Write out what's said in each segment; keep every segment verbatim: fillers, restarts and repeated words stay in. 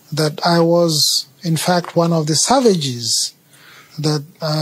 that I was, in fact, one of the savages, that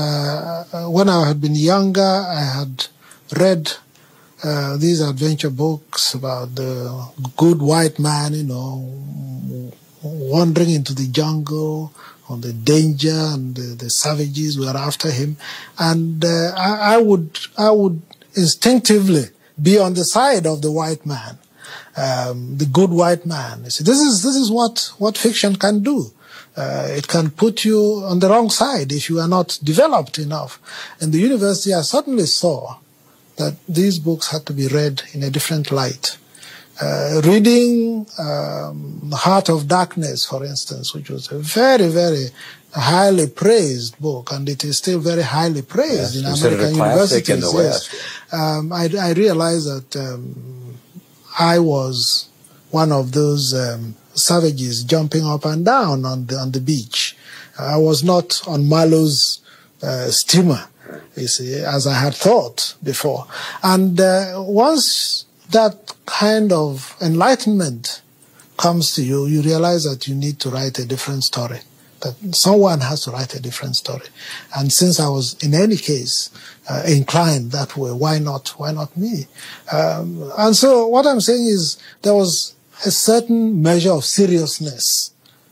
uh, when I had been younger, I had read uh, these adventure books about the good white man, you know, wandering into the jungle, on the danger, and the, the savages were after him. And uh, I, I would I would instinctively be on the side of the white man, um, the good white man. You see, this is this is what, what fiction can do. Uh, it can put you on the wrong side if you are not developed enough. In the university, I suddenly saw that these books had to be read in a different light. Uh, reading um, Heart of Darkness, for instance, which was a very, very highly praised book, and it is still very highly praised yes, in American universities. In the West. Yes. Um, I, I realized that um, I was one of those um, savages jumping up and down on the on the beach. I was not on Marlowe's uh, steamer, you see, as I had thought before. And uh, once that kind of enlightenment comes to you, you realize that you need to write a different story, that someone has to write a different story. And since I was, in any case, uh, inclined that way, why not, why not me? Um, and so what I'm saying is there was a certain measure of seriousness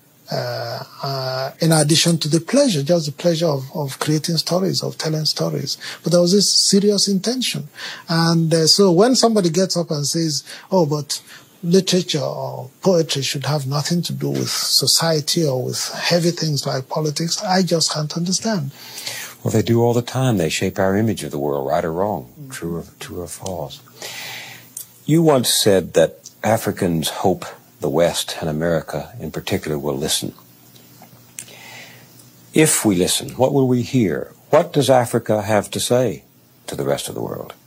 uh, uh, in addition to the pleasure, just the pleasure of, of creating stories, of telling stories. But there was this serious intention. And uh, so when somebody gets up and says, oh, but literature or poetry should have nothing to do with society or with heavy things like politics, I just can't understand. Well, they do all the time. They shape our image of the world, right or wrong, mm-hmm. true or, true or false. You once said that Africans hope the West and America in particular will listen. If we listen, what will we hear? What does Africa have to say to the rest of the world?